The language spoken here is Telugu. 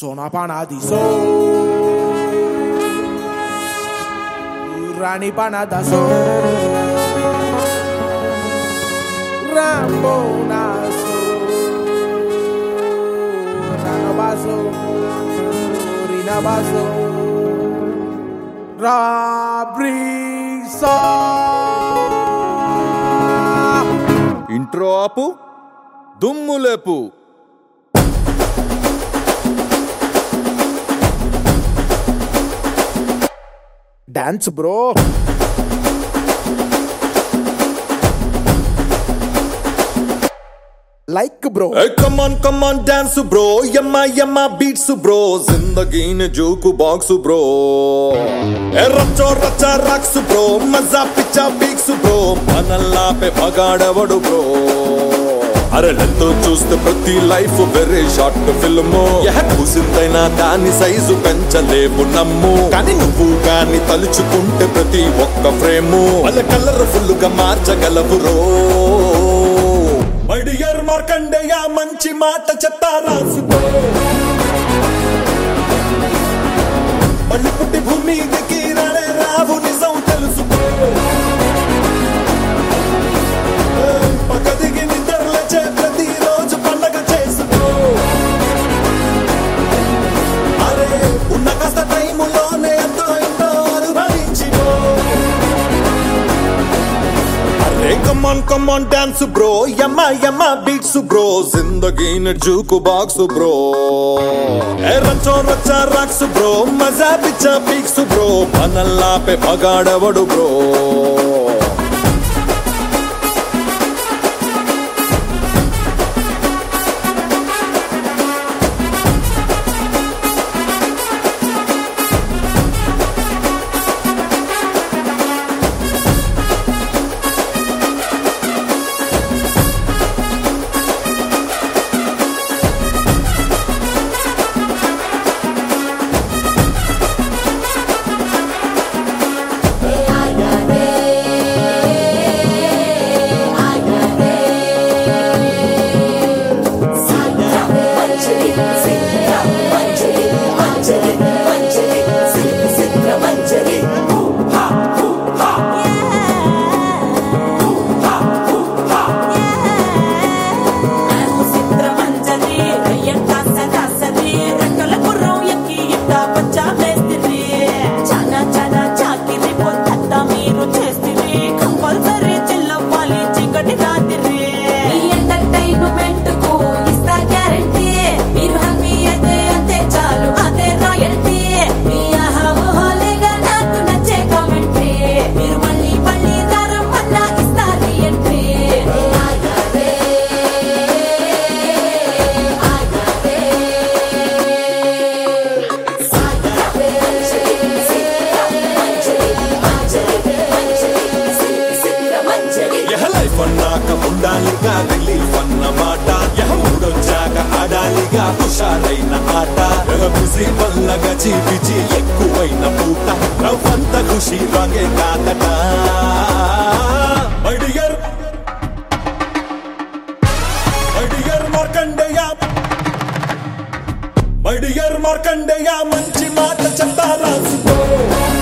Sono pana di sol, Rani pana da sol, Rambona sol, Rana baso, Rina baso, Rabrisa. Intro ఆపు, దుమ్ములేపు. Dance bro, like bro. Hey, come on dance bro, yamma beats bro, zindagi ne juke box bro. Hey, racha rocks bro, maza picha beats bro, manalla pe bagaadavadu bro. అరే లెంతో చూస్తే ప్రతి లైఫ్ వెరీ షార్ట్ ఫిల్మ్. కూసిందైనా దాని సైజు పెంచలేవు నమ్ము, కానీ నువ్వు కానీ తలుచుకుంటే ప్రతి ఒక్క ఫ్రేము వాళ్ళ కలర్ఫుల్ గా మార్చగలవు రో. మై డియర్ మార్కండేయ మంచి మాట చెప్తా రాసుకో, మళ్ళీ పుట్టి భూమి దిగి రానే రావు నిజం తెలుసుకో. పక్క దిగి నిద్రలేచే ప్రతిరోజు పండగ చేసుకో. అరే ఉన్న కాస్త టైములోనే ఎంతో ఎంతో అనుభవించిపో. అరే కమాన్ డాన్స్ బ్రో, యమ్మ బీట్స్ బ్రో, జిందగీ జూకు బాక్స్ బ్రో. ఏ రచ్చా రాక్స్ బ్రో, మజా పిచ్చా పీక్స్ బ్రో, మనల్లా పే బగాడవడు బ్రో. ఉండాలిగా రిలీఫ్ అన్నమాట, మూడొచ్చాక ఆడాలిగా హుషారైన ఆట. బిజీ వల్ల గచి బిజీ ఎక్కువైన పూట, రవ్వంత ఖుషి రాగే కాదట. మై డియర్ మార్కండేయ మంచి మాట చెప్తా రాసుకో.